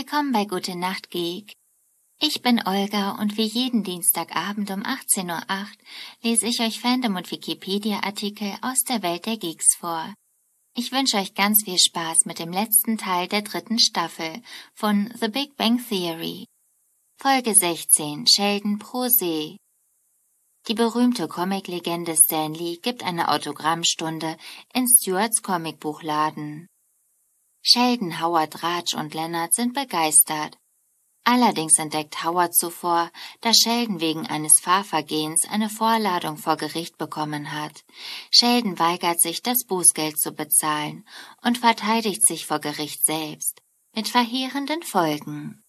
willkommen bei Gute Nacht Geek. Ich bin Olga und wie jeden Dienstagabend um 18:08 Uhr lese ich euch Fandom- und Wikipedia-Artikel aus der Welt der Geeks vor. Ich wünsche euch ganz viel Spaß mit dem letzten Teil der 3. Staffel von The Big Bang Theory. Folge 16, Sheldon pro se. Die berühmte Comiclegende Stan Lee gibt eine Autogrammstunde in Stuarts Comicbuchladen. Sheldon, Howard, Raj und Leonard sind begeistert. Allerdings entdeckt Howard zuvor, dass Sheldon wegen eines Fahrvergehens eine Vorladung vor Gericht bekommen hat. Sheldon weigert sich, das Bußgeld zu bezahlen und verteidigt sich vor Gericht selbst, mit verheerenden Folgen.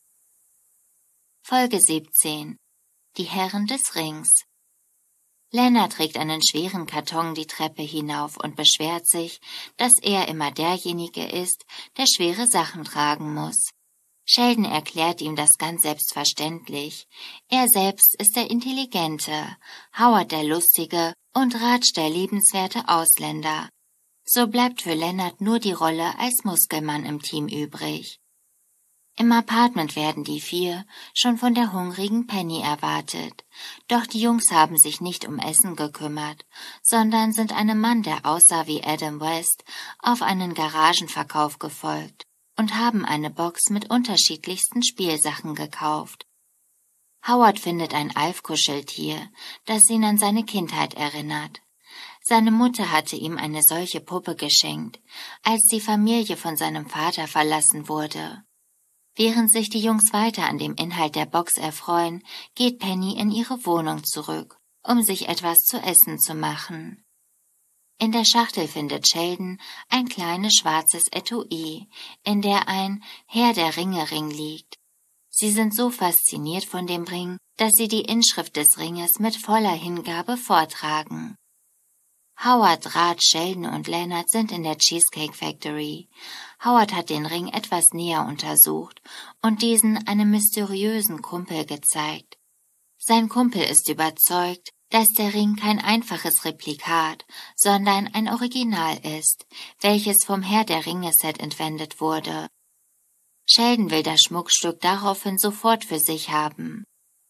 Folge 17. Die Herren des Rings. Leonard trägt einen schweren Karton die Treppe hinauf und beschwert sich, dass er immer derjenige ist, der schwere Sachen tragen muss. Sheldon erklärt ihm das ganz selbstverständlich. Er selbst ist der Intelligente, Howard der Lustige und Raj der liebenswerte Ausländer. So bleibt für Leonard nur die Rolle als Muskelmann im Team übrig. Im Apartment werden die 4 schon von der hungrigen Penny erwartet. Doch die Jungs haben sich nicht um Essen gekümmert, sondern sind einem Mann, der aussah wie Adam West, auf einen Garagenverkauf gefolgt und haben eine Box mit unterschiedlichsten Spielsachen gekauft. Howard findet ein Alf-Kuscheltier, das ihn an seine Kindheit erinnert. Seine Mutter hatte ihm eine solche Puppe geschenkt, als die Familie von seinem Vater verlassen wurde. Während sich die Jungs weiter an dem Inhalt der Box erfreuen, geht Penny in ihre Wohnung zurück, um sich etwas zu essen zu machen. In der Schachtel findet Sheldon ein kleines schwarzes Etui, in der ein Herr der Ringe-Ring liegt. Sie sind so fasziniert von dem Ring, dass sie die Inschrift des Ringes mit voller Hingabe vortragen. Howard, Raj, Sheldon und Leonard sind in der Cheesecake Factory. Howard hat den Ring etwas näher untersucht und diesen einem mysteriösen Kumpel gezeigt. Sein Kumpel ist überzeugt, dass der Ring kein einfaches Replikat, sondern ein Original ist, welches vom Herr der Ringe-Set entwendet wurde. Sheldon will das Schmuckstück daraufhin sofort für sich haben.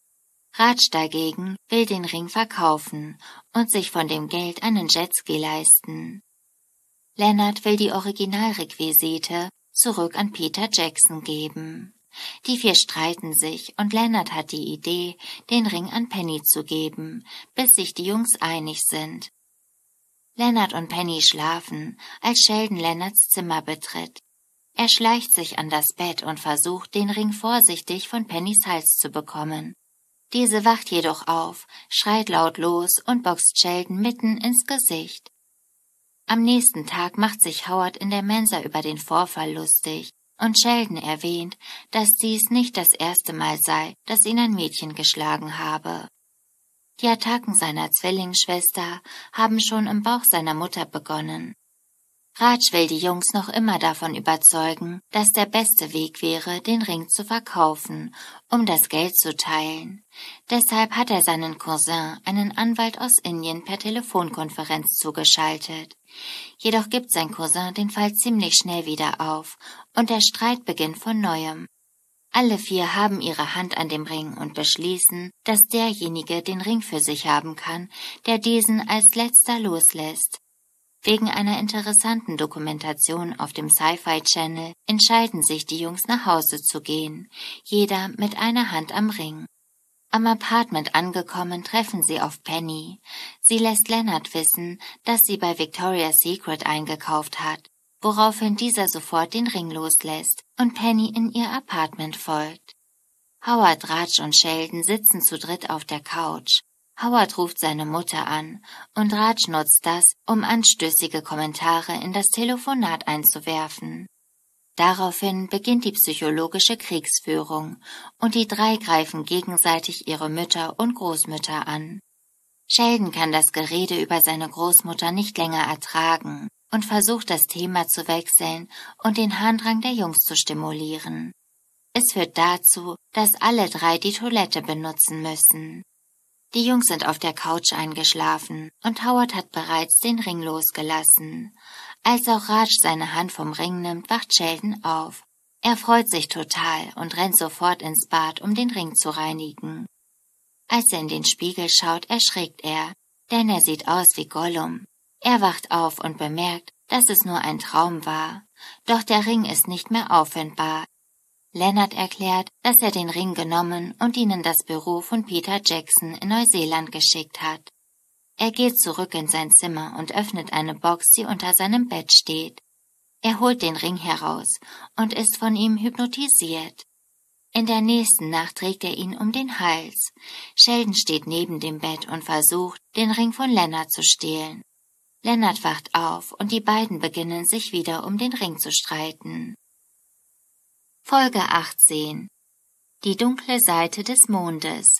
Raj dagegen will den Ring verkaufen und sich von dem Geld einen Jetski leisten. Leonard will die Originalrequisite zurück an Peter Jackson geben. Die 4 streiten sich und Leonard hat die Idee, den Ring an Penny zu geben, bis sich die Jungs einig sind. Leonard und Penny schlafen, als Sheldon Leonards Zimmer betritt. Er schleicht sich an das Bett und versucht, den Ring vorsichtig von Pennys Hals zu bekommen. Diese wacht jedoch auf, schreit laut los und boxt Sheldon mitten ins Gesicht. Am nächsten Tag macht sich Howard in der Mensa über den Vorfall lustig und Sheldon erwähnt, dass dies nicht das erste Mal sei, dass ihn ein Mädchen geschlagen habe. Die Attacken seiner Zwillingsschwester haben schon im Bauch seiner Mutter begonnen. Raj will die Jungs noch immer davon überzeugen, dass der beste Weg wäre, den Ring zu verkaufen, um das Geld zu teilen. Deshalb hat er seinen Cousin, einen Anwalt aus Indien, per Telefonkonferenz zugeschaltet. Jedoch gibt sein Cousin den Fall ziemlich schnell wieder auf und der Streit beginnt von neuem. Alle 4 haben ihre Hand an dem Ring und beschließen, dass derjenige den Ring für sich haben kann, der diesen als letzter loslässt. Wegen einer interessanten Dokumentation auf dem Sci-Fi Channel entscheiden sich die Jungs nach Hause zu gehen, jeder mit einer Hand am Ring. Am Apartment angekommen treffen sie auf Penny. Sie lässt Leonard wissen, dass sie bei Victoria's Secret eingekauft hat, woraufhin dieser sofort den Ring loslässt und Penny in ihr Apartment folgt. Howard, Raj und Sheldon sitzen zu dritt auf der Couch. Howard ruft seine Mutter an und Raj nutzt das, um anstößige Kommentare in das Telefonat einzuwerfen. Daraufhin beginnt die psychologische Kriegsführung und die 3 greifen gegenseitig ihre Mütter und Großmütter an. Sheldon kann das Gerede über seine Großmutter nicht länger ertragen und versucht das Thema zu wechseln und den Harndrang der Jungs zu stimulieren. Es führt dazu, dass alle 3 die Toilette benutzen müssen. Die Jungs sind auf der Couch eingeschlafen und Howard hat bereits den Ring losgelassen. Als auch Raj seine Hand vom Ring nimmt, wacht Sheldon auf. Er freut sich total und rennt sofort ins Bad, um den Ring zu reinigen. Als er in den Spiegel schaut, erschrickt er, denn er sieht aus wie Gollum. Er wacht auf und bemerkt, dass es nur ein Traum war. Doch der Ring ist nicht mehr auffindbar. Leonard erklärt, dass er den Ring genommen und ihn in das Büro von Peter Jackson in Neuseeland geschickt hat. Er geht zurück in sein Zimmer und öffnet eine Box, die unter seinem Bett steht. Er holt den Ring heraus und ist von ihm hypnotisiert. In der nächsten Nacht trägt er ihn um den Hals. Sheldon steht neben dem Bett und versucht, den Ring von Leonard zu stehlen. Leonard wacht auf und die beiden beginnen sich wieder um den Ring zu streiten. Folge 18. Die dunkle Seite des Mondes.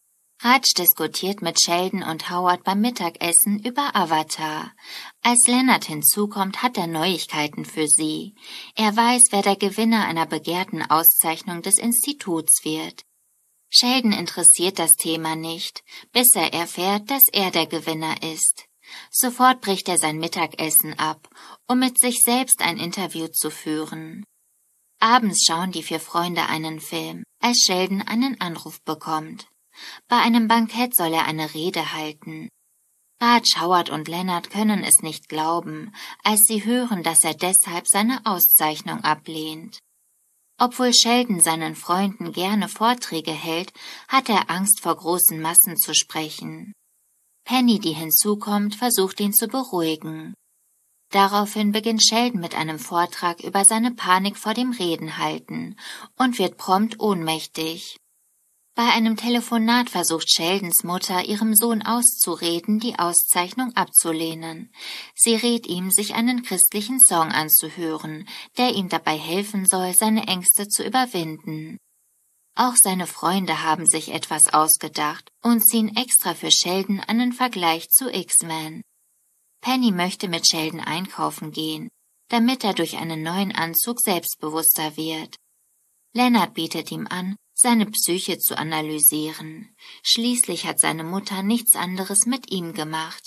Raj diskutiert mit Sheldon und Howard beim Mittagessen über Avatar. Als Leonard hinzukommt, hat er Neuigkeiten für sie. Er weiß, wer der Gewinner einer begehrten Auszeichnung des Instituts wird. Sheldon interessiert das Thema nicht, bis er erfährt, dass er der Gewinner ist. Sofort bricht er sein Mittagessen ab, um mit sich selbst ein Interview zu führen. Abends schauen die 4 Freunde einen Film, als Sheldon einen Anruf bekommt. Bei einem Bankett soll er eine Rede halten. Raj, Howard und Leonard können es nicht glauben, als sie hören, dass er deshalb seine Auszeichnung ablehnt. Obwohl Sheldon seinen Freunden gerne Vorträge hält, hat er Angst, vor großen Massen zu sprechen. Penny, die hinzukommt, versucht ihn zu beruhigen. Daraufhin beginnt Sheldon mit einem Vortrag über seine Panik vor dem Redenhalten und wird prompt ohnmächtig. Bei einem Telefonat versucht Sheldons Mutter, ihrem Sohn auszureden, die Auszeichnung abzulehnen. Sie rät ihm, sich einen christlichen Song anzuhören, der ihm dabei helfen soll, seine Ängste zu überwinden. Auch seine Freunde haben sich etwas ausgedacht und ziehen extra für Sheldon einen Vergleich zu X-Men. Penny möchte mit Sheldon einkaufen gehen, damit er durch einen neuen Anzug selbstbewusster wird. Leonard bietet ihm an, seine Psyche zu analysieren. Schließlich hat seine Mutter nichts anderes mit ihm gemacht.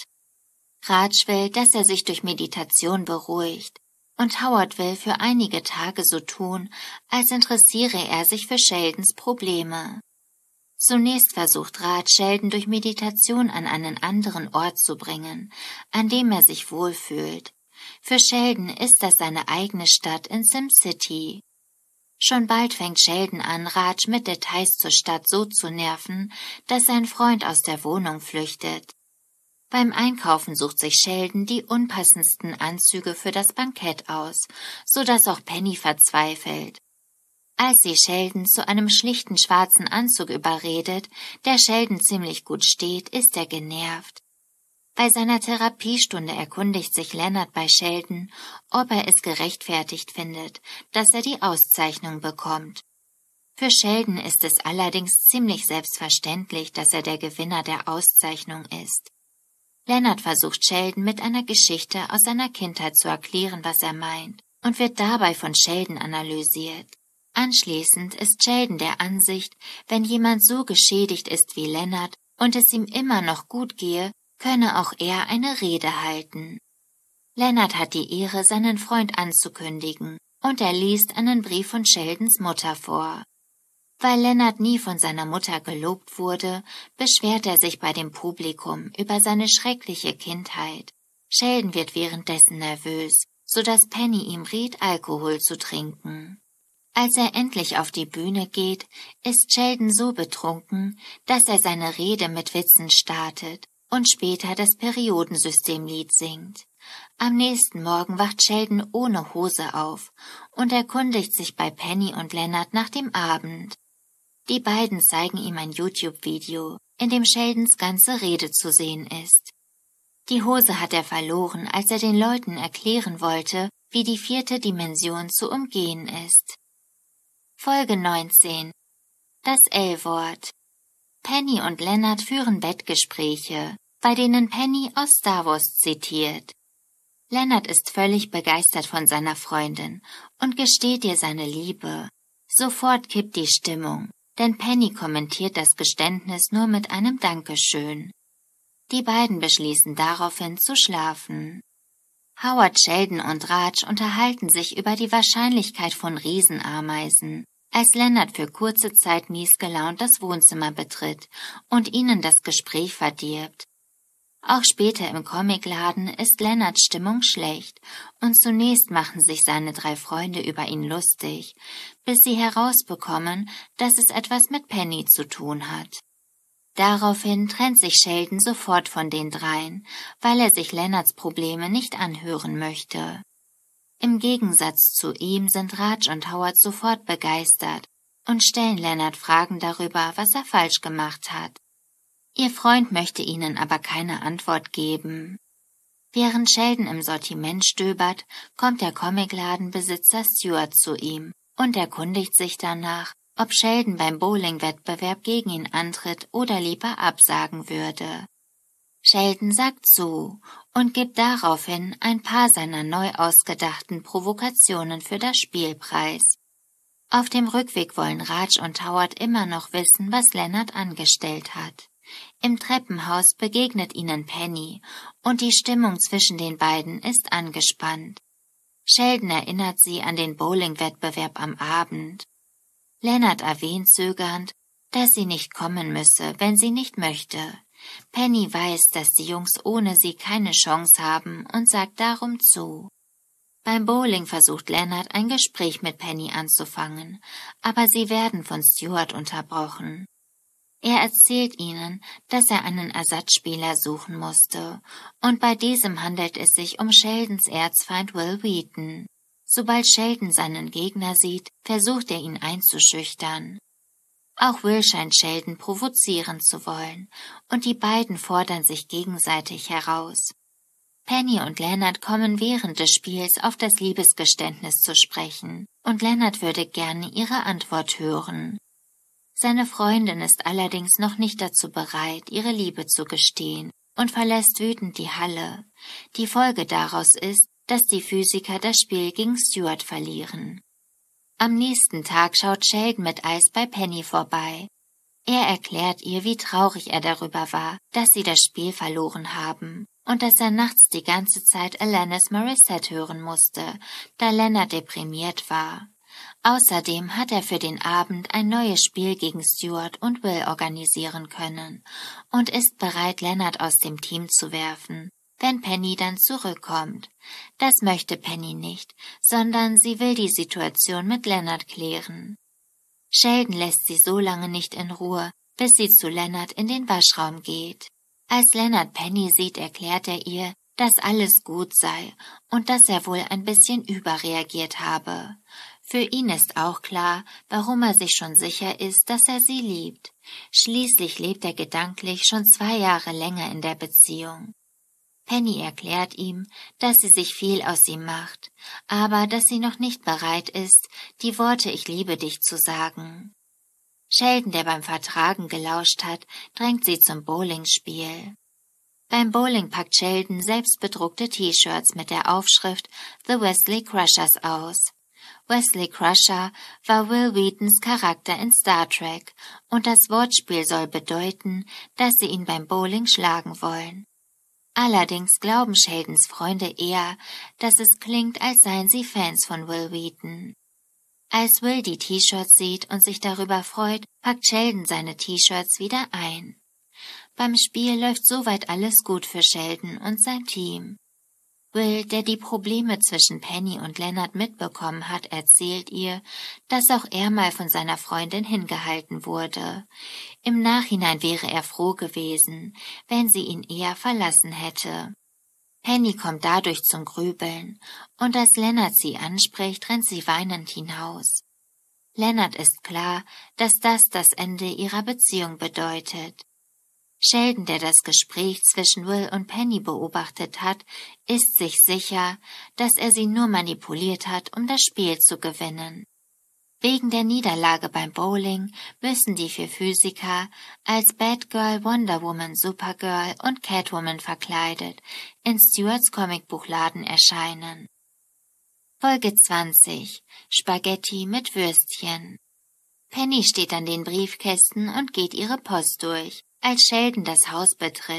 Raj will, dass er sich durch Meditation beruhigt, und Howard will für einige Tage so tun, als interessiere er sich für Sheldons Probleme. Zunächst versucht Raj, Sheldon durch Meditation an einen anderen Ort zu bringen, an dem er sich wohlfühlt. Für Sheldon ist das seine eigene Stadt in SimCity. Schon bald fängt Sheldon an, Raj mit Details zur Stadt so zu nerven, dass sein Freund aus der Wohnung flüchtet. Beim Einkaufen sucht sich Sheldon die unpassendsten Anzüge für das Bankett aus, so dass auch Penny verzweifelt. Als sie Sheldon zu einem schlichten schwarzen Anzug überredet, der Sheldon ziemlich gut steht, ist er genervt. Bei seiner Therapiestunde erkundigt sich Leonard bei Sheldon, ob er es gerechtfertigt findet, dass er die Auszeichnung bekommt. Für Sheldon ist es allerdings ziemlich selbstverständlich, dass er der Gewinner der Auszeichnung ist. Leonard versucht Sheldon mit einer Geschichte aus seiner Kindheit zu erklären, was er meint, und wird dabei von Sheldon analysiert. Anschließend ist Sheldon der Ansicht, wenn jemand so geschädigt ist wie Leonard und es ihm immer noch gut gehe, könne auch er eine Rede halten. Leonard hat die Ehre, seinen Freund anzukündigen, und er liest einen Brief von Sheldons Mutter vor. Weil Leonard nie von seiner Mutter gelobt wurde, beschwert er sich bei dem Publikum über seine schreckliche Kindheit. Sheldon wird währenddessen nervös, so dass Penny ihm rät, Alkohol zu trinken. Als er endlich auf die Bühne geht, ist Sheldon so betrunken, dass er seine Rede mit Witzen startet und später das Periodensystemlied singt. Am nächsten Morgen wacht Sheldon ohne Hose auf und erkundigt sich bei Penny und Leonard nach dem Abend. Die beiden zeigen ihm ein YouTube-Video, in dem Sheldons ganze Rede zu sehen ist. Die Hose hat er verloren, als er den Leuten erklären wollte, wie die 4. Dimension zu umgehen ist. Folge 19. Das L-Wort. Penny und Leonard führen Bettgespräche, bei denen Penny aus Star Wars zitiert. Leonard ist völlig begeistert von seiner Freundin und gesteht ihr seine Liebe. Sofort kippt die Stimmung, denn Penny kommentiert das Geständnis nur mit einem Dankeschön. Die beiden beschließen daraufhin zu schlafen. Howard, Sheldon und Raj unterhalten sich über die Wahrscheinlichkeit von Riesenameisen, als Leonard für kurze Zeit miesgelaunt das Wohnzimmer betritt und ihnen das Gespräch verdirbt. Auch später im Comicladen ist Leonards Stimmung schlecht und zunächst machen sich seine 3 Freunde über ihn lustig, bis sie herausbekommen, dass es etwas mit Penny zu tun hat. Daraufhin trennt sich Sheldon sofort von den 3, weil er sich Leonards Probleme nicht anhören möchte. Im Gegensatz zu ihm sind Raj und Howard sofort begeistert und stellen Leonard Fragen darüber, was er falsch gemacht hat. Ihr Freund möchte ihnen aber keine Antwort geben. Während Sheldon im Sortiment stöbert, kommt der Comicladenbesitzer Stuart zu ihm und erkundigt sich danach, ob Sheldon beim Bowling-Wettbewerb gegen ihn antritt oder lieber absagen würde. Sheldon sagt zu und gibt daraufhin ein paar seiner neu ausgedachten Provokationen für das Spiel preis. Auf dem Rückweg wollen Raj und Howard immer noch wissen, was Leonard angestellt hat. Im Treppenhaus begegnet ihnen Penny und die Stimmung zwischen den beiden ist angespannt. Sheldon erinnert sie an den Bowling-Wettbewerb am Abend. Leonard erwähnt zögernd, dass sie nicht kommen müsse, wenn sie nicht möchte. Penny weiß, dass die Jungs ohne sie keine Chance haben und sagt darum zu. Beim Bowling versucht Leonard ein Gespräch mit Penny anzufangen, aber sie werden von Stuart unterbrochen. Er erzählt ihnen, dass er einen Ersatzspieler suchen musste, und bei diesem handelt es sich um Sheldons Erzfeind Wil Wheaton. Sobald Sheldon seinen Gegner sieht, versucht er ihn einzuschüchtern. Auch Will scheint Sheldon provozieren zu wollen, und die beiden fordern sich gegenseitig heraus. Penny und Leonard kommen während des Spiels auf das Liebesgeständnis zu sprechen, und Leonard würde gerne ihre Antwort hören. Seine Freundin ist allerdings noch nicht dazu bereit, ihre Liebe zu gestehen, und verlässt wütend die Halle. Die Folge daraus ist, dass die Physiker das Spiel gegen Stuart verlieren. Am nächsten Tag schaut Sheldon mit Eis bei Penny vorbei. Er erklärt ihr, wie traurig er darüber war, dass sie das Spiel verloren haben und dass er nachts die ganze Zeit Alanis Morissette hören musste, da Leonard deprimiert war. Außerdem hat er für den Abend ein neues Spiel gegen Stuart und Will organisieren können und ist bereit, Leonard aus dem Team zu werfen, wenn Penny dann zurückkommt. Das möchte Penny nicht, sondern sie will die Situation mit Leonard klären. Sheldon lässt sie so lange nicht in Ruhe, bis sie zu Leonard in den Waschraum geht. Als Leonard Penny sieht, erklärt er ihr, dass alles gut sei und dass er wohl ein bisschen überreagiert habe. Für ihn ist auch klar, warum er sich schon sicher ist, dass er sie liebt. Schließlich lebt er gedanklich schon 2 Jahre länger in der Beziehung. Penny erklärt ihm, dass sie sich viel aus ihm macht, aber dass sie noch nicht bereit ist, die Worte „Ich liebe dich“ zu sagen. Sheldon, der beim Vertragen gelauscht hat, drängt sie zum Bowlingspiel. Beim Bowling packt Sheldon selbstbedruckte T-Shirts mit der Aufschrift The Wesley Crushers aus. Wesley Crusher war Wil Wheatons Charakter in Star Trek, und das Wortspiel soll bedeuten, dass sie ihn beim Bowling schlagen wollen. Allerdings glauben Sheldons Freunde eher, dass es klingt, als seien sie Fans von Wil Wheaton. Als Will die T-Shirts sieht und sich darüber freut, packt Sheldon seine T-Shirts wieder ein. Beim Spiel läuft soweit alles gut für Sheldon und sein Team. Will, der die Probleme zwischen Penny und Leonard mitbekommen hat, erzählt ihr, dass auch er mal von seiner Freundin hingehalten wurde. Im Nachhinein wäre er froh gewesen, wenn sie ihn eher verlassen hätte. Penny kommt dadurch zum Grübeln, und als Leonard sie anspricht, rennt sie weinend hinaus. Leonard ist klar, dass das Ende ihrer Beziehung bedeutet. Sheldon, der das Gespräch zwischen Will und Penny beobachtet hat, ist sich sicher, dass er sie nur manipuliert hat, um das Spiel zu gewinnen. Wegen der Niederlage beim Bowling müssen die 4 Physiker als Batgirl, Wonder Woman, Supergirl und Catwoman verkleidet in Stuarts Comicbuchladen erscheinen. Folge 20: Spaghetti mit Würstchen. Penny steht an den Briefkästen und geht ihre Post durch, als Sheldon das Haus betritt.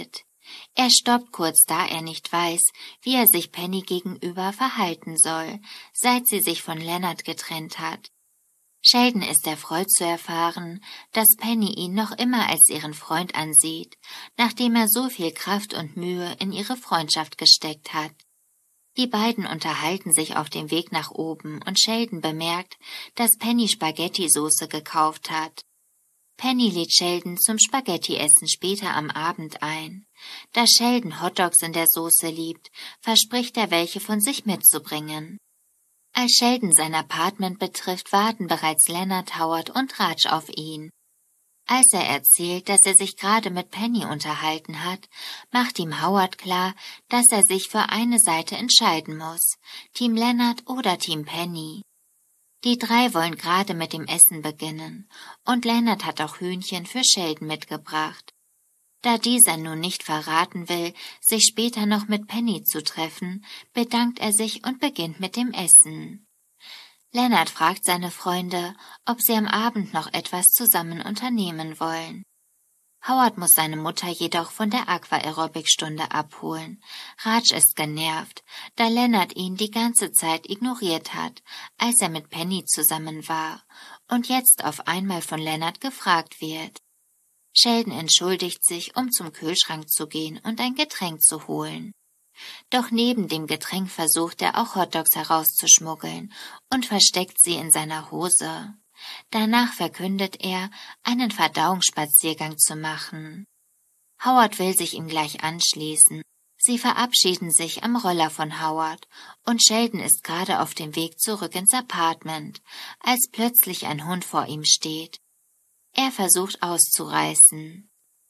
Er stoppt kurz, da er nicht weiß, wie er sich Penny gegenüber verhalten soll, seit sie sich von Leonard getrennt hat. Sheldon ist erfreut zu erfahren, dass Penny ihn noch immer als ihren Freund ansieht, nachdem er so viel Kraft und Mühe in ihre Freundschaft gesteckt hat. Die beiden unterhalten sich auf dem Weg nach oben und Sheldon bemerkt, dass Penny Spaghetti-Soße gekauft hat. Penny lädt Sheldon zum Spaghetti-Essen später am Abend ein. Da Sheldon Hotdogs in der Soße liebt, verspricht er, welche von sich mitzubringen. Als Sheldon sein Apartment betrifft, warten bereits Leonard, Howard und Raj auf ihn. Als er erzählt, dass er sich gerade mit Penny unterhalten hat, macht ihm Howard klar, dass er sich für eine Seite entscheiden muss, Team Leonard oder Team Penny. Die drei wollen gerade mit dem Essen beginnen, und Leonard hat auch Hühnchen für Sheldon mitgebracht. Da dieser nun nicht verraten will, sich später noch mit Penny zu treffen, bedankt er sich und beginnt mit dem Essen. Leonard fragt seine Freunde, ob sie am Abend noch etwas zusammen unternehmen wollen. Howard muss seine Mutter jedoch von der Aqua-Aerobic-Stunde abholen. Raj ist genervt, da Leonard ihn die ganze Zeit ignoriert hat, als er mit Penny zusammen war, und jetzt auf einmal von Leonard gefragt wird. Sheldon entschuldigt sich, um zum Kühlschrank zu gehen und ein Getränk zu holen. Doch neben dem Getränk versucht er auch Hotdogs herauszuschmuggeln und versteckt sie in seiner Hose. Danach verkündet er, einen Verdauungsspaziergang zu machen. Howard will sich ihm gleich anschließen. Sie verabschieden sich am Roller von Howard und Sheldon ist gerade auf dem Weg zurück ins Apartment, als plötzlich ein Hund vor ihm steht. Er versucht auszureißen.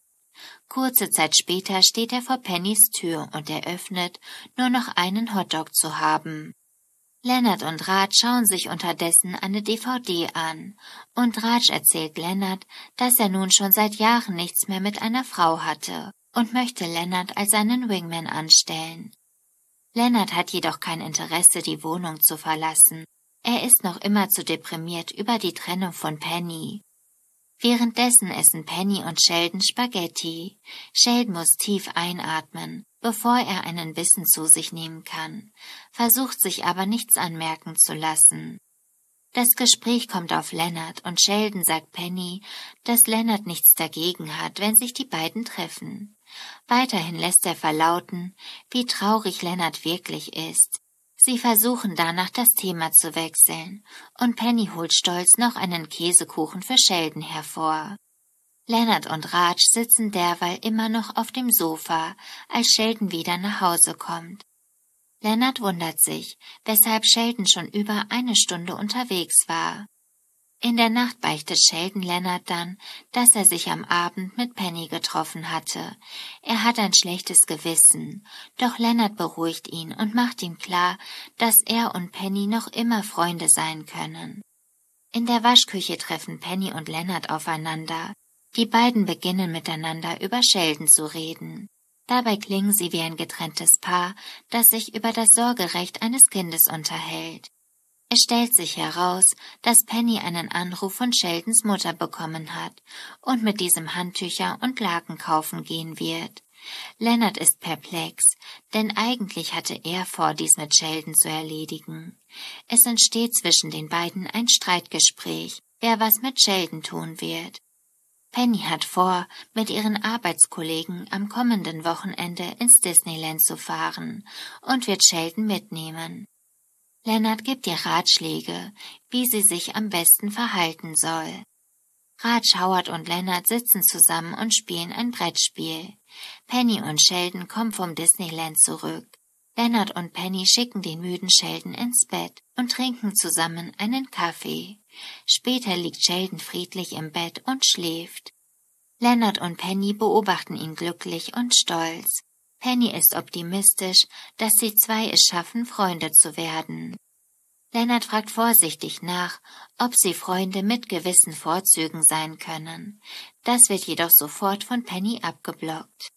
Kurze Zeit später steht er vor Pennys Tür und eröffnet, nur noch einen Hotdog zu haben. Leonard und Raj schauen sich unterdessen eine DVD an, und Raj erzählt Leonard, dass er nun schon seit Jahren nichts mehr mit einer Frau hatte und möchte Leonard als seinen Wingman anstellen. Leonard hat jedoch kein Interesse, die Wohnung zu verlassen. Er ist noch immer zu deprimiert über die Trennung von Penny. Währenddessen essen Penny und Sheldon Spaghetti. Sheldon muss tief einatmen, bevor er einen Bissen zu sich nehmen kann, versucht sich aber nichts anmerken zu lassen. Das Gespräch kommt auf Leonard und Sheldon sagt Penny, dass Leonard nichts dagegen hat, wenn sich die beiden treffen. Weiterhin lässt er verlauten, wie traurig Leonard wirklich ist. Sie versuchen danach das Thema zu wechseln, und Penny holt stolz noch einen Käsekuchen für Sheldon hervor. Leonard und Raj sitzen derweil immer noch auf dem Sofa, als Sheldon wieder nach Hause kommt. Leonard wundert sich, weshalb Sheldon schon über eine Stunde unterwegs war. In der Nacht beichtet Sheldon Leonard dann, dass er sich am Abend mit Penny getroffen hatte. Er hat ein schlechtes Gewissen, doch Leonard beruhigt ihn und macht ihm klar, dass er und Penny noch immer Freunde sein können. In der Waschküche treffen Penny und Leonard aufeinander. Die beiden beginnen miteinander über Sheldon zu reden. Dabei klingen sie wie ein getrenntes Paar, das sich über das Sorgerecht eines Kindes unterhält. Es stellt sich heraus, dass Penny einen Anruf von Sheldons Mutter bekommen hat und mit diesem Handtücher und Laken kaufen gehen wird. Leonard ist perplex, denn eigentlich hatte er vor, dies mit Sheldon zu erledigen. Es entsteht zwischen den beiden ein Streitgespräch, wer was mit Sheldon tun wird. Penny hat vor, mit ihren Arbeitskollegen am kommenden Wochenende ins Disneyland zu fahren und wird Sheldon mitnehmen. Leonard gibt ihr Ratschläge, wie sie sich am besten verhalten soll. Raj, Howard und Leonard sitzen zusammen und spielen ein Brettspiel. Penny und Sheldon kommen vom Disneyland zurück. Leonard und Penny schicken den müden Sheldon ins Bett und trinken zusammen einen Kaffee. Später liegt Sheldon friedlich im Bett und schläft. Leonard und Penny beobachten ihn glücklich und stolz. Penny ist optimistisch, dass die zwei es schaffen, Freunde zu werden. Leonard fragt vorsichtig nach, ob sie Freunde mit gewissen Vorzügen sein können. Das wird jedoch sofort von Penny abgeblockt.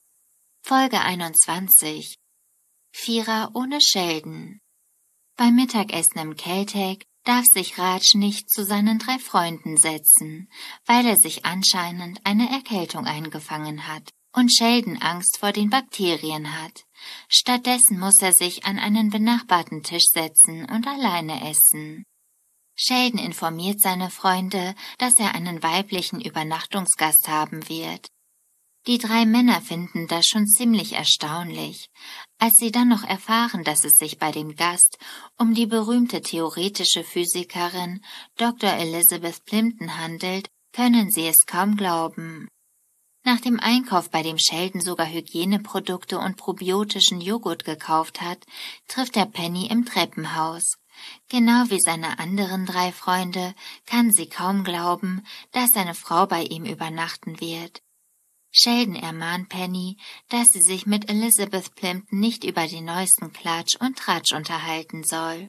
Folge 21. Vierer ohne Sheldon. Beim Mittagessen im Caltech darf sich Raj nicht zu seinen 3 Freunden setzen, weil er sich anscheinend eine Erkältung eingefangen hat und Sheldon Angst vor den Bakterien hat. Stattdessen muss er sich an einen benachbarten Tisch setzen und alleine essen. Sheldon informiert seine Freunde, dass er einen weiblichen Übernachtungsgast haben wird. Die 3 Männer finden das schon ziemlich erstaunlich. Als sie dann noch erfahren, dass es sich bei dem Gast um die berühmte theoretische Physikerin Dr. Elizabeth Plimpton handelt, können sie es kaum glauben. Nach dem Einkauf, bei dem Sheldon sogar Hygieneprodukte und probiotischen Joghurt gekauft hat, trifft er Penny im Treppenhaus. Genau wie seine anderen 3 Freunde kann sie kaum glauben, dass seine Frau bei ihm übernachten wird. Sheldon ermahnt Penny, dass sie sich mit Elizabeth Plimpton nicht über den neuesten Klatsch und Tratsch unterhalten soll.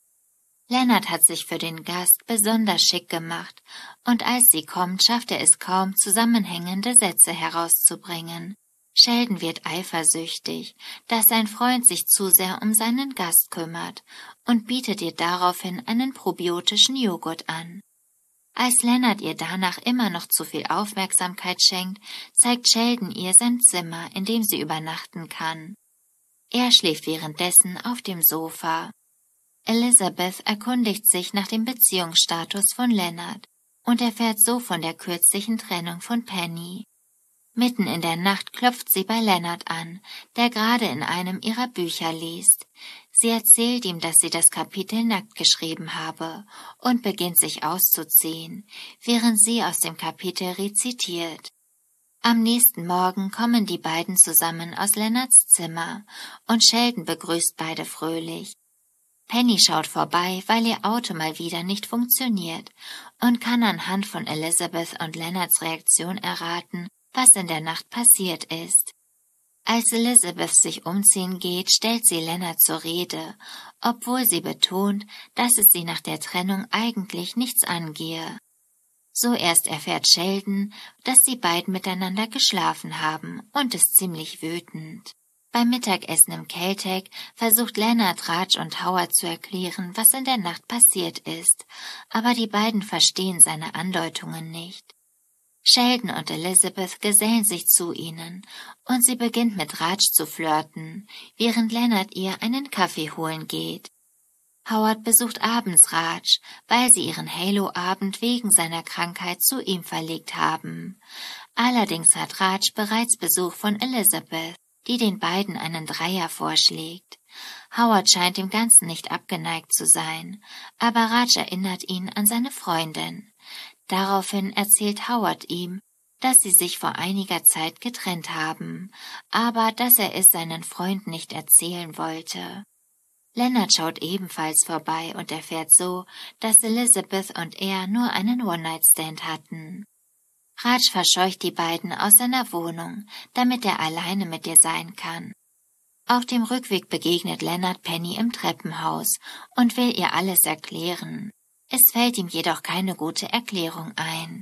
Leonard hat sich für den Gast besonders schick gemacht, und als sie kommt, schafft er es kaum, zusammenhängende Sätze herauszubringen. Sheldon wird eifersüchtig, dass sein Freund sich zu sehr um seinen Gast kümmert, und bietet ihr daraufhin einen probiotischen Joghurt an. Als Leonard ihr danach immer noch zu viel Aufmerksamkeit schenkt, zeigt Sheldon ihr sein Zimmer, in dem sie übernachten kann. Er schläft währenddessen auf dem Sofa. Elizabeth erkundigt sich nach dem Beziehungsstatus von Leonard und erfährt so von der kürzlichen Trennung von Penny. Mitten in der Nacht klopft sie bei Leonard an, der gerade in einem ihrer Bücher liest. Sie erzählt ihm, dass sie das Kapitel nackt geschrieben habe und beginnt sich auszuziehen, während sie aus dem Kapitel rezitiert. Am nächsten Morgen kommen die beiden zusammen aus Leonards Zimmer und Sheldon begrüßt beide fröhlich. Penny schaut vorbei, weil ihr Auto mal wieder nicht funktioniert und kann anhand von Elizabeth und Leonards Reaktion erraten, was in der Nacht passiert ist. Als Elizabeth sich umziehen geht, stellt sie Leonard zur Rede, obwohl sie betont, dass es sie nach der Trennung eigentlich nichts angehe. So erst erfährt Sheldon, dass die beiden miteinander geschlafen haben und ist ziemlich wütend. Beim Mittagessen im Caltech versucht Leonard Raj und Howard zu erklären, was in der Nacht passiert ist, aber die beiden verstehen seine Andeutungen nicht. Sheldon und Elizabeth gesellen sich zu ihnen, und sie beginnt mit Raj zu flirten, während Leonard ihr einen Kaffee holen geht. Howard besucht abends Raj, weil sie ihren Halo-Abend wegen seiner Krankheit zu ihm verlegt haben. Allerdings hat Raj bereits Besuch von Elizabeth, die den beiden einen Dreier vorschlägt. Howard scheint dem Ganzen nicht abgeneigt zu sein, aber Raj erinnert ihn an seine Freundin. Daraufhin erzählt Howard ihm, dass sie sich vor einiger Zeit getrennt haben, aber dass er es seinen Freund nicht erzählen wollte. Leonard schaut ebenfalls vorbei und erfährt so, dass Elizabeth und er nur einen One-Night-Stand hatten. Raj verscheucht die beiden aus seiner Wohnung, damit er alleine mit ihr sein kann. Auf dem Rückweg begegnet Leonard Penny im Treppenhaus und will ihr alles erklären. Es fällt ihm jedoch keine gute Erklärung ein.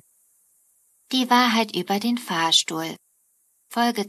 Die Wahrheit über den Fahrstuhl. Folge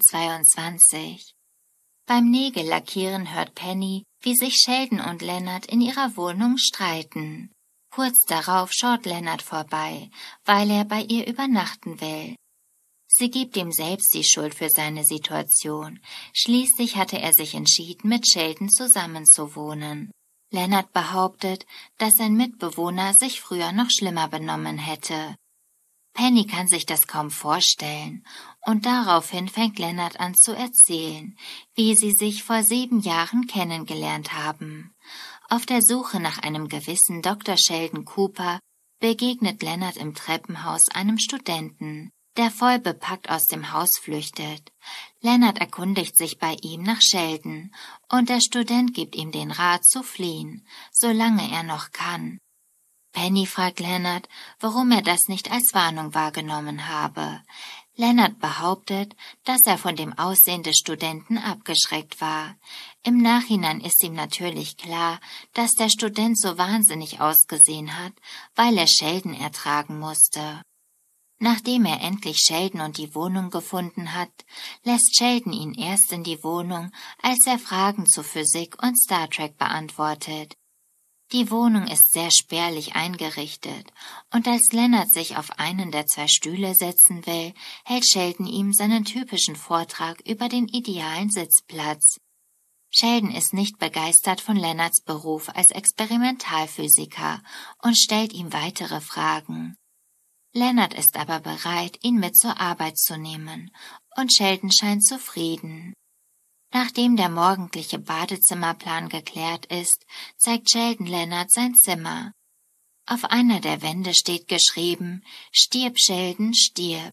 22. Beim Nägellackieren hört Penny, wie sich Sheldon und Leonard in ihrer Wohnung streiten. Kurz darauf schaut Leonard vorbei, weil er bei ihr übernachten will. Sie gibt ihm selbst die Schuld für seine Situation. Schließlich hatte er sich entschieden, mit Sheldon zusammenzuwohnen. Leonard behauptet, dass sein Mitbewohner sich früher noch schlimmer benommen hätte. Penny kann sich das kaum vorstellen, und daraufhin fängt Leonard an zu erzählen, wie sie sich vor 7 Jahren kennengelernt haben. Auf der Suche nach einem gewissen Dr. Sheldon Cooper begegnet Leonard im Treppenhaus einem Studenten, der voll bepackt aus dem Haus flüchtet. Leonard erkundigt sich bei ihm nach Sheldon, und der Student gibt ihm den Rat zu fliehen, solange er noch kann. Penny fragt Leonard, warum er das nicht als Warnung wahrgenommen habe. Leonard behauptet, dass er von dem Aussehen des Studenten abgeschreckt war. Im Nachhinein ist ihm natürlich klar, dass der Student so wahnsinnig ausgesehen hat, weil er Sheldon ertragen musste. Nachdem er endlich Sheldon und die Wohnung gefunden hat, lässt Sheldon ihn erst in die Wohnung, als er Fragen zu Physik und Star Trek beantwortet. Die Wohnung ist sehr spärlich eingerichtet, und als Leonard sich auf einen der 2 Stühle setzen will, hält Sheldon ihm seinen typischen Vortrag über den idealen Sitzplatz. Sheldon ist nicht begeistert von Leonards Beruf als Experimentalphysiker und stellt ihm weitere Fragen. Leonard ist aber bereit, ihn mit zur Arbeit zu nehmen, und Sheldon scheint zufrieden. Nachdem der morgendliche Badezimmerplan geklärt ist, zeigt Sheldon Leonard sein Zimmer. Auf einer der Wände steht geschrieben: »Stirb, Sheldon, stirb.«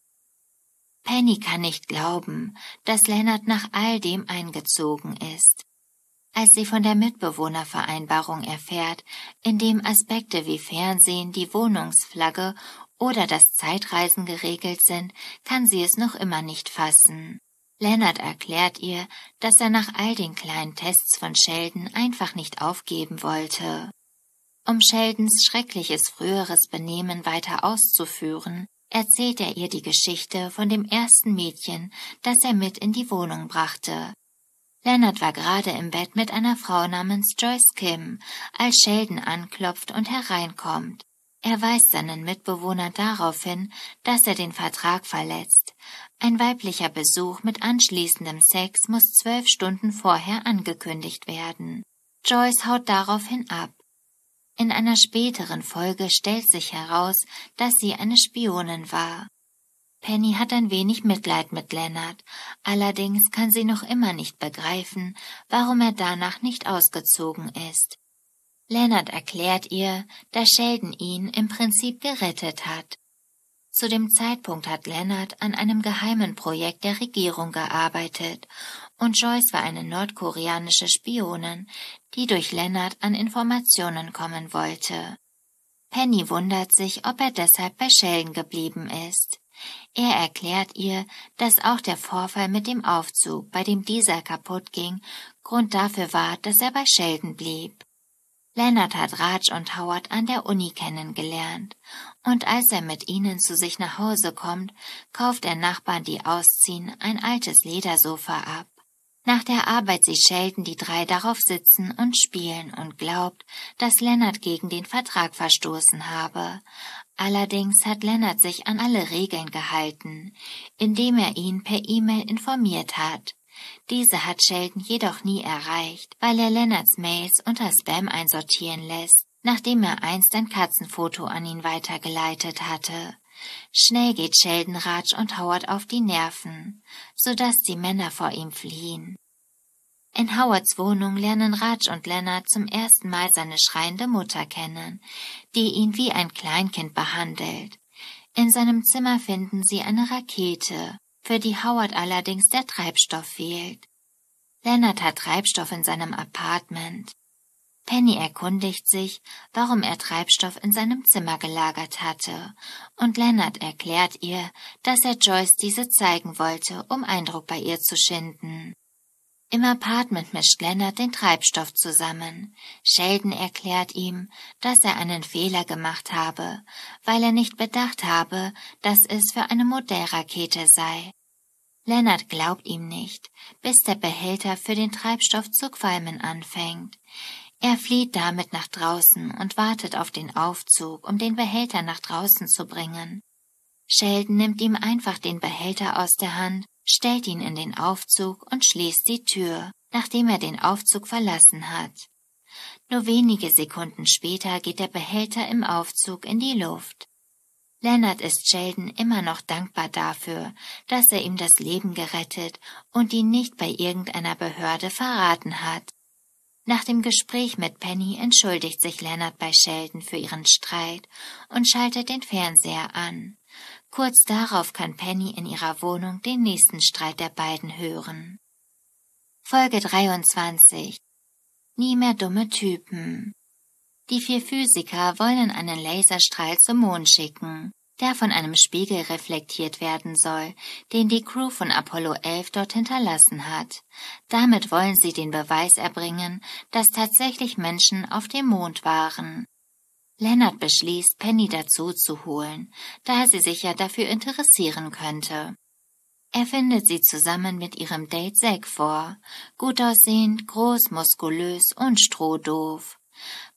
Penny kann nicht glauben, dass Leonard nach all dem eingezogen ist. Als sie von der Mitbewohnervereinbarung erfährt, in dem Aspekte wie Fernsehen, die Wohnungsflagge oder das Zeitreisen geregelt sind, kann sie es noch immer nicht fassen. Leonard erklärt ihr, dass er nach all den kleinen Tests von Sheldon einfach nicht aufgeben wollte. Um Sheldons schreckliches früheres Benehmen weiter auszuführen, erzählt er ihr die Geschichte von dem ersten Mädchen, das er mit in die Wohnung brachte. Leonard war gerade im Bett mit einer Frau namens Joyce Kim, als Sheldon anklopft und hereinkommt. Er weist seinen Mitbewohner darauf hin, dass er den Vertrag verletzt. Ein weiblicher Besuch mit anschließendem Sex muss 12 Stunden vorher angekündigt werden. Joyce haut daraufhin ab. In einer späteren Folge stellt sich heraus, dass sie eine Spionin war. Penny hat ein wenig Mitleid mit Leonard, allerdings kann sie noch immer nicht begreifen, warum er danach nicht ausgezogen ist. Leonard erklärt ihr, dass Sheldon ihn im Prinzip gerettet hat. Zu dem Zeitpunkt hat Leonard an einem geheimen Projekt der Regierung gearbeitet und Joyce war eine nordkoreanische Spionin, die durch Leonard an Informationen kommen wollte. Penny wundert sich, ob er deshalb bei Sheldon geblieben ist. Er erklärt ihr, dass auch der Vorfall mit dem Aufzug, bei dem dieser kaputt ging, Grund dafür war, dass er bei Sheldon blieb. Leonard hat Raj und Howard an der Uni kennengelernt, und als er mit ihnen zu sich nach Hause kommt, kauft er Nachbarn, die ausziehen, ein altes Ledersofa ab. Nach der Arbeit sieht Sheldon die 3 darauf sitzen und spielen und glaubt, dass Leonard gegen den Vertrag verstoßen habe. Allerdings hat Leonard sich an alle Regeln gehalten, indem er ihn per E-Mail informiert hat. Diese hat Sheldon jedoch nie erreicht, weil er Leonards Mails unter Spam einsortieren lässt, nachdem er einst ein Katzenfoto an ihn weitergeleitet hatte. Schnell geht Sheldon Raj und Howard auf die Nerven, sodass die Männer vor ihm fliehen. In Howards Wohnung lernen Raj und Leonard zum ersten Mal seine schreiende Mutter kennen, die ihn wie ein Kleinkind behandelt. In seinem Zimmer finden sie eine Rakete, für die Howard allerdings der Treibstoff fehlt. Leonard hat Treibstoff in seinem Apartment. Penny erkundigt sich, warum er Treibstoff in seinem Zimmer gelagert hatte, und Leonard erklärt ihr, dass er Joyce diese zeigen wollte, um Eindruck bei ihr zu schinden. Im Apartment mischt Leonard den Treibstoff zusammen. Sheldon erklärt ihm, dass er einen Fehler gemacht habe, weil er nicht bedacht habe, dass es für eine Modellrakete sei. Leonard glaubt ihm nicht, bis der Behälter für den Treibstoff zu qualmen anfängt. Er flieht damit nach draußen und wartet auf den Aufzug, um den Behälter nach draußen zu bringen. Sheldon nimmt ihm einfach den Behälter aus der Hand, stellt ihn in den Aufzug und schließt die Tür, nachdem er den Aufzug verlassen hat. Nur wenige Sekunden später geht der Behälter im Aufzug in die Luft. Leonard ist Sheldon immer noch dankbar dafür, dass er ihm das Leben gerettet und ihn nicht bei irgendeiner Behörde verraten hat. Nach dem Gespräch mit Penny entschuldigt sich Leonard bei Sheldon für ihren Streit und schaltet den Fernseher an. Kurz darauf kann Penny in ihrer Wohnung den nächsten Streit der beiden hören. Folge 23. Nie mehr dumme Typen. Die 4 Physiker wollen einen Laserstrahl zum Mond schicken, der von einem Spiegel reflektiert werden soll, den die Crew von Apollo 11 dort hinterlassen hat. Damit wollen sie den Beweis erbringen, dass tatsächlich Menschen auf dem Mond waren. Leonard beschließt, Penny dazu zu holen, da sie sich ja dafür interessieren könnte. Er findet sie zusammen mit ihrem Date Zack vor, gut aussehend, groß, muskulös und strohdoof.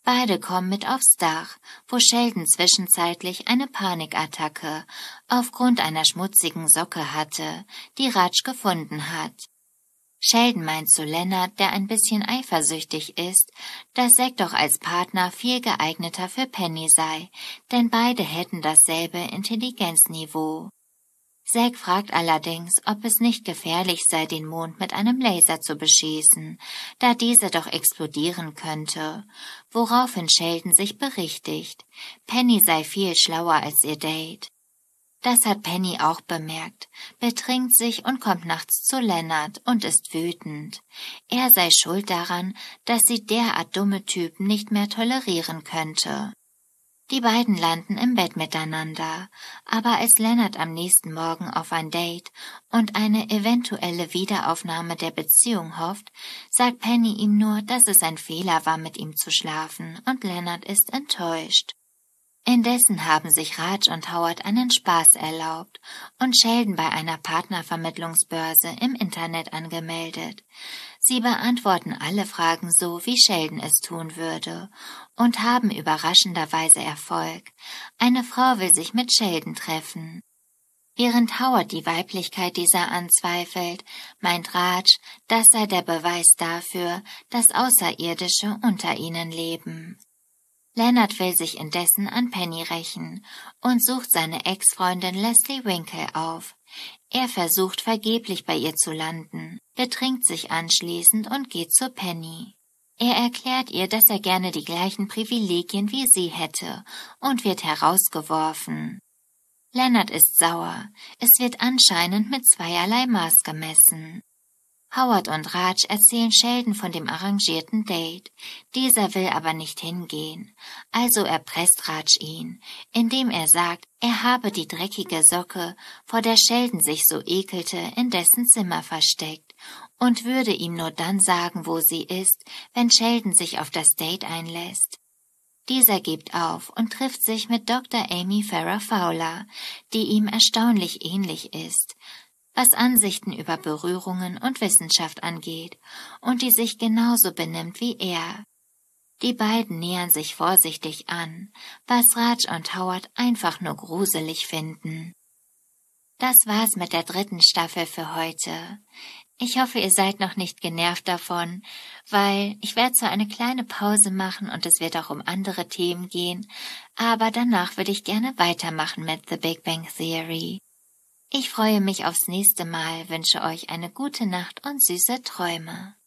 Beide kommen mit aufs Dach, wo Sheldon zwischenzeitlich eine Panikattacke aufgrund einer schmutzigen Socke hatte, die Raj gefunden hat. Sheldon meint zu Leonard, der ein bisschen eifersüchtig ist, dass Zack doch als Partner viel geeigneter für Penny sei, denn beide hätten dasselbe Intelligenzniveau. Zack fragt allerdings, ob es nicht gefährlich sei, den Mond mit einem Laser zu beschießen, da dieser doch explodieren könnte, woraufhin Sheldon sich berichtigt, Penny sei viel schlauer als ihr Date. Das hat Penny auch bemerkt, betrinkt sich und kommt nachts zu Leonard und ist wütend. Er sei schuld daran, dass sie derart dumme Typen nicht mehr tolerieren könnte. Die beiden landen im Bett miteinander, aber als Leonard am nächsten Morgen auf ein Date und eine eventuelle Wiederaufnahme der Beziehung hofft, sagt Penny ihm nur, dass es ein Fehler war, mit ihm zu schlafen, und Leonard ist enttäuscht. Indessen haben sich Raj und Howard einen Spaß erlaubt und Sheldon bei einer Partnervermittlungsbörse im Internet angemeldet. Sie beantworten alle Fragen so, wie Sheldon es tun würde, und haben überraschenderweise Erfolg. Eine Frau will sich mit Sheldon treffen. Während Howard die Weiblichkeit dieser anzweifelt, meint Raj, das sei der Beweis dafür, dass Außerirdische unter ihnen leben. Leonard will sich indessen an Penny rächen und sucht seine Ex-Freundin Leslie Winkle auf. Er versucht vergeblich bei ihr zu landen, betrinkt sich anschließend und geht zu Penny. Er erklärt ihr, dass er gerne die gleichen Privilegien wie sie hätte und wird herausgeworfen. Leonard ist sauer. Es wird anscheinend mit zweierlei Maß gemessen. Howard und Raj erzählen Sheldon von dem arrangierten Date. Dieser will aber nicht hingehen. Also erpresst Raj ihn, indem er sagt, er habe die dreckige Socke, vor der Sheldon sich so ekelte, in dessen Zimmer versteckt und würde ihm nur dann sagen, wo sie ist, wenn Sheldon sich auf das Date einlässt. Dieser gibt auf und trifft sich mit Dr. Amy Farrah Fowler, die ihm erstaunlich ähnlich ist, was Ansichten über Berührungen und Wissenschaft angeht, und die sich genauso benimmt wie er. Die beiden nähern sich vorsichtig an, was Raj und Howard einfach nur gruselig finden. Das war's mit der 3. Staffel für heute. Ich hoffe, ihr seid noch nicht genervt davon, weil ich werde zwar eine kleine Pause machen und es wird auch um andere Themen gehen, aber danach würde ich gerne weitermachen mit The Big Bang Theory. Ich freue mich aufs nächste Mal, wünsche euch eine gute Nacht und süße Träume.